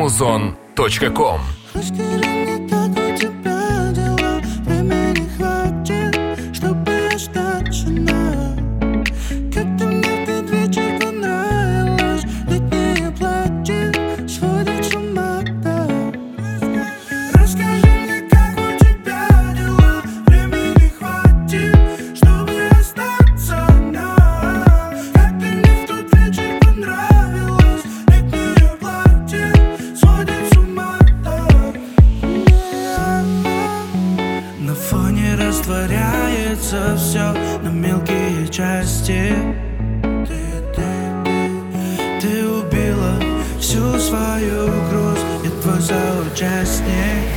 muzon.com. Растворяется все на мелкие части. Ты убила всю свою грусть, я твой соучастник.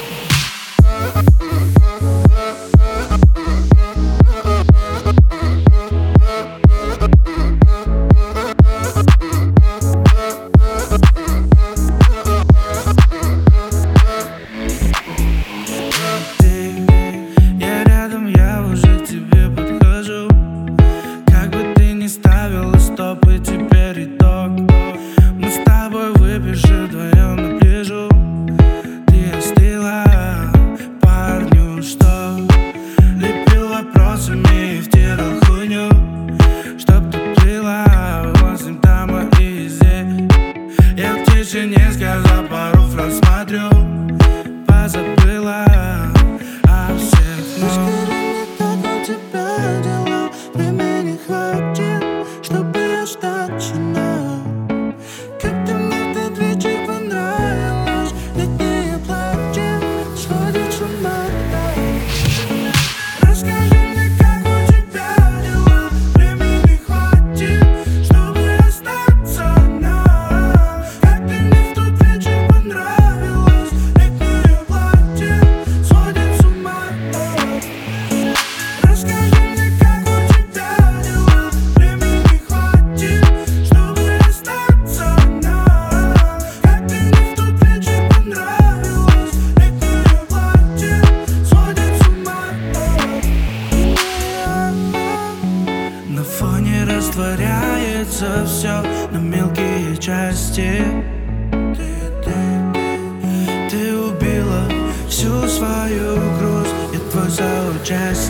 Стопы, теперь итог. Мы с тобой выпишем вдвоем на пляжу. Ты остыла парню, что лепил вопросами и втирал хуйню, чтоб ты плыла восемь там и здесь. Я в тишине сказал пару фраз, смотрю, позабыла о всех, но как у тебя дела, времени хватит, чтобы остаться. Как ты мне в тот вечер понравилась, летнее платье сводит с ума. Расскажи мне, как у тебя дела, времени хватит, чтобы остаться. Как ты мне в тот вечер понравилась, летнее платье сводит с ума. Расскажи мне, как у тебя дела, времени хватит, чтобы остаться. Как ты мне в тот вечер понравилась, летнее платье сводит с ума. на фоне растворяется все на мелкие части. Ты убила всю свою грусть, я твой соучастник.